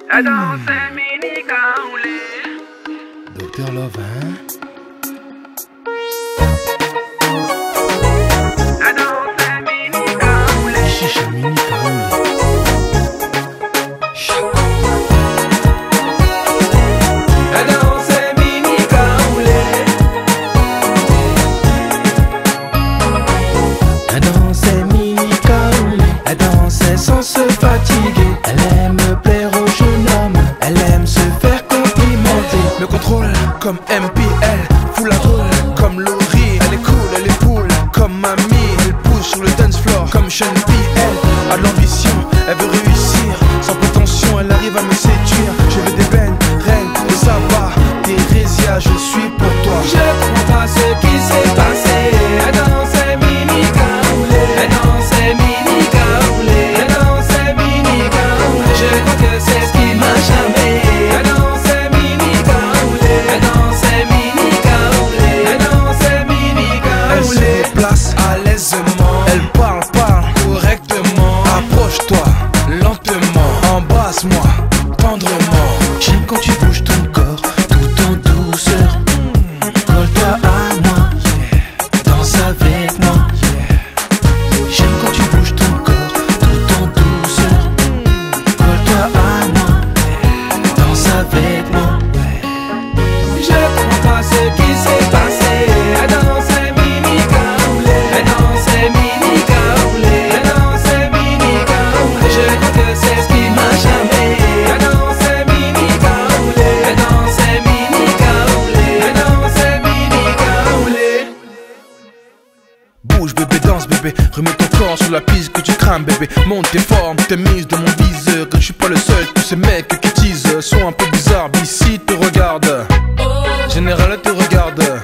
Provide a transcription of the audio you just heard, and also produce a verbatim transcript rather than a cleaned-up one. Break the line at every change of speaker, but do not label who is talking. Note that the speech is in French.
Elle dansait mini kaoulé.
Docteur Love, hein?
Elle dansait mini kaoulé.
Chicha mini kaoulé.
Elle dansait mini kaoulé.
Elle dansait mini kaoulé. Elle dansait sans se fatiguer. Elle aime plaire aux jeunes hommes. Elle aime se faire complimenter.
Me contrôle comme M P L. Fout la drôle comme Laurie. Elle est cool, elle est cool comme mamie. Elle pousse sur le dance floor comme Sean P. Elle a de l'ambition, elle veut réussir. Sans prétention, elle arrive à me séduire. Je veux des bennes, reines, et ça va. Thérésia, je suis pour toi.
Je comprends pas ce qui s'est passé. Elle dansait mini kaoulé. Elle dansait mini kaoulé. Elle dansait mini kaoulé. Je crois que c'est ce qui m'a charmé. Elle dansait mini kaoulé. Elle dansait mini kaoulé. Elle dansait mini
Elle se
kaoulé.
déplace à l'aisement. Elle parle, parle correctement. Approche-toi lentement. Embrasse-moi tendrement.
J'aime quand tu bouges ton corps tout en douceur. Colle-toi à moi, danse avec moi. J'aime quand tu bouges ton corps tout en douceur. Colle-toi à moi, danse avec moi.
Je comprends pas ce qui s'est passé. Elle dansait mini kaoulé. Elle dansait mini kaoulé. Elle dansait mini kaoulé. Je crois que c'est ce qui m'a charmé. Elle dansait mini kaoulé. Elle dansait mini kaoulé. Elle dansait mini kaoulé.
Bouge bébé, danse bébé. Remets ton corps sur la piste que tu crames bébé. Monte tes formes, tes mises dans mon viseur. Que je suis pas le seul, tous ces mecs qui teasent sont un peu bizarres. B C te regarde, Général te regarde.